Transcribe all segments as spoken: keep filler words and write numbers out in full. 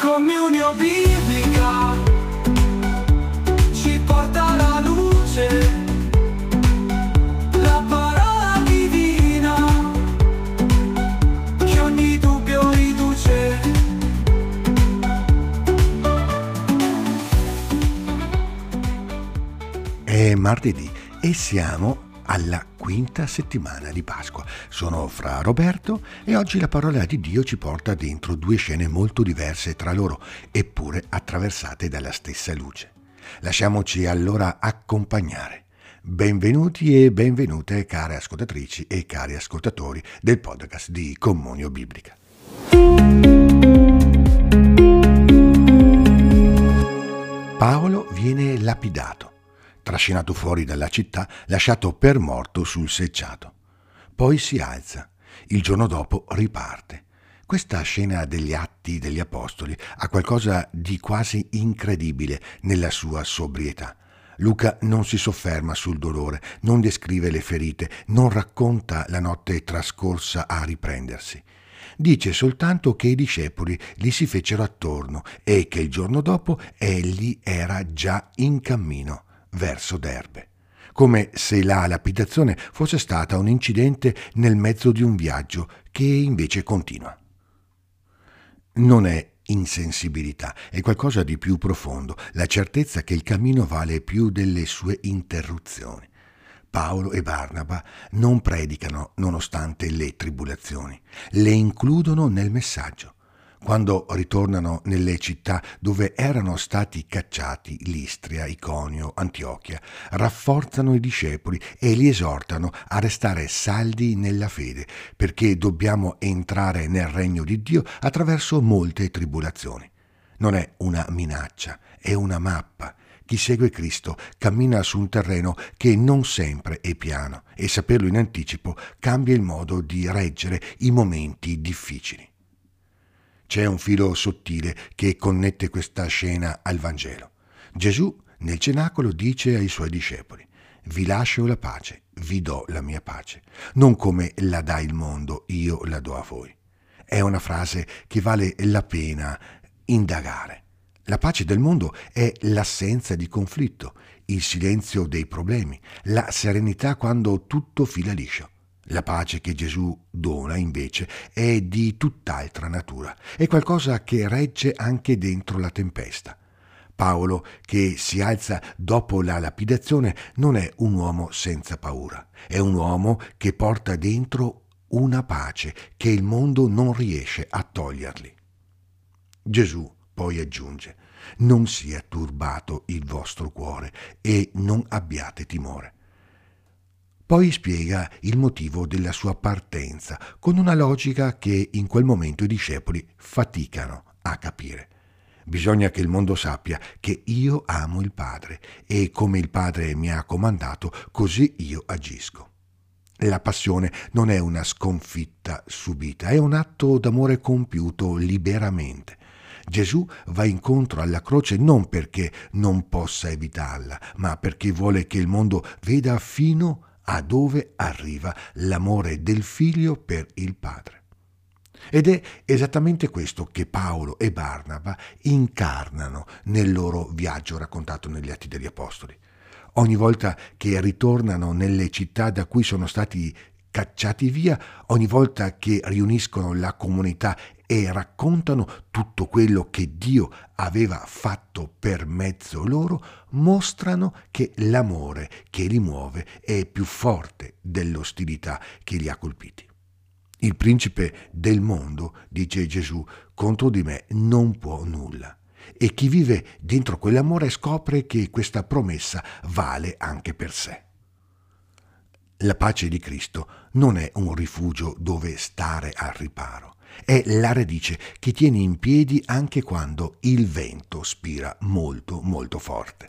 Comunio biblica ci porta alla luce, la parola divina che ogni dubbio riduce. È martedì e siamo alla quinta settimana di Pasqua. Sono Fra Roberto e oggi la parola di Dio ci porta dentro due scene molto diverse tra loro, eppure attraversate dalla stessa luce. Lasciamoci allora accompagnare. Benvenuti e benvenute care ascoltatrici e cari ascoltatori del podcast di Comunio Biblica. Paolo viene lapidato, trascinato fuori dalla città, lasciato per morto sul selciato. Poi si alza, il giorno dopo riparte. Questa scena degli Atti degli Apostoli ha qualcosa di quasi incredibile nella sua sobrietà. Luca non si sofferma sul dolore, non descrive le ferite, non racconta la notte trascorsa a riprendersi. Dice soltanto che i discepoli gli si fecero attorno e che il giorno dopo egli era già in cammino verso Derbe, come se la lapidazione fosse stata un incidente nel mezzo di un viaggio che invece continua. Non è insensibilità, è qualcosa di più profondo, la certezza che il cammino vale più delle sue interruzioni. Paolo e Barnaba non predicano nonostante le tribolazioni, le includono nel messaggio. Quando ritornano nelle città dove erano stati cacciati, Listria, Iconio, Antiochia, rafforzano i discepoli e li esortano a restare saldi nella fede, perché dobbiamo entrare nel regno di Dio attraverso molte tribolazioni. Non è una minaccia, è una mappa. Chi segue Cristo cammina su un terreno che non sempre è piano e saperlo in anticipo cambia il modo di reggere i momenti difficili. C'è un filo sottile che connette questa scena al Vangelo. Gesù nel cenacolo dice ai suoi discepoli: «Vi lascio la pace, vi do la mia pace. Non come la dà il mondo, io la do a voi». È una frase che vale la pena indagare. La pace del mondo è l'assenza di conflitto, il silenzio dei problemi, la serenità quando tutto fila liscio. La pace che Gesù dona, invece, è di tutt'altra natura, è qualcosa che regge anche dentro la tempesta. Paolo, che si alza dopo la lapidazione, non è un uomo senza paura, è un uomo che porta dentro una pace che il mondo non riesce a togliergli. Gesù poi aggiunge: «Non sia turbato il vostro cuore e non abbiate timore». Poi spiega il motivo della sua partenza con una logica che in quel momento i discepoli faticano a capire. Bisogna che il mondo sappia che io amo il Padre e come il Padre mi ha comandato, così io agisco. La passione non è una sconfitta subita, è un atto d'amore compiuto liberamente. Gesù va incontro alla croce non perché non possa evitarla, ma perché vuole che il mondo veda fino a dove arriva l'amore del Figlio per il Padre. Ed è esattamente questo che Paolo e Barnaba incarnano nel loro viaggio raccontato negli Atti degli Apostoli. Ogni volta che ritornano nelle città da cui sono stati cacciati via, ogni volta che riuniscono la comunità e raccontano tutto quello che Dio aveva fatto per mezzo loro, mostrano che l'amore che li muove è più forte dell'ostilità che li ha colpiti. Il principe del mondo, dice Gesù, contro di me non può nulla. E chi vive dentro quell'amore scopre che questa promessa vale anche per sé. La pace di Cristo non è un rifugio dove stare al riparo, è la radice che tiene in piedi anche quando il vento spira molto molto forte.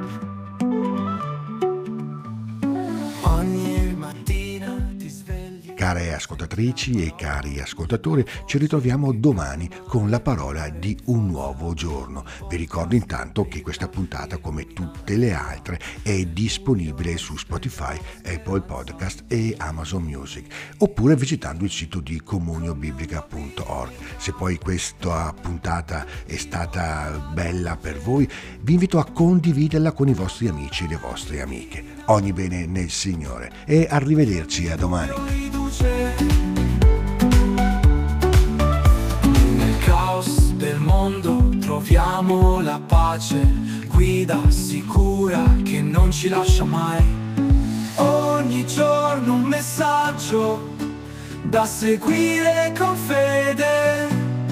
Ogni mattina ti svegli Care ascoltatrici e cari ascoltatori, ci ritroviamo domani con la parola di un nuovo giorno. Vi ricordo intanto che questa puntata, come tutte le altre, è disponibile su Spotify, Apple Podcast e Amazon Music, oppure visitando il sito di comunio biblica punto org. Se poi questa puntata è stata bella per voi, vi invito a condividerla con i vostri amici e le vostre amiche. Ogni bene nel Signore e arrivederci a domani. Nel caos del mondo troviamo la pace, guida sicura che non ci lascia mai. Ogni giorno un messaggio da seguire con fede,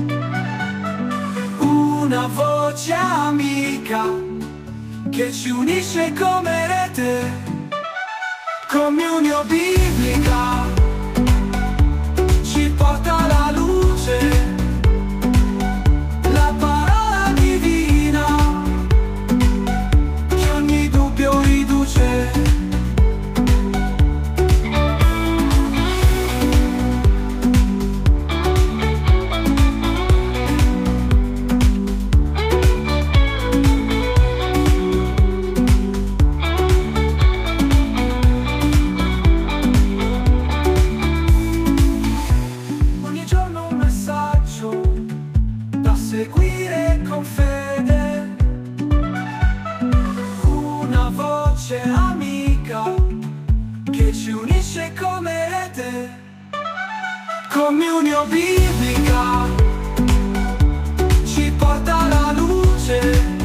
una voce amica che ci unisce come rete. Comunio biblica ci porta alla luce, la parola divina che ogni dubbio riduce. Seguire con fede, una voce amica che ci unisce come rete. Comunio biblica ci porta alla luce.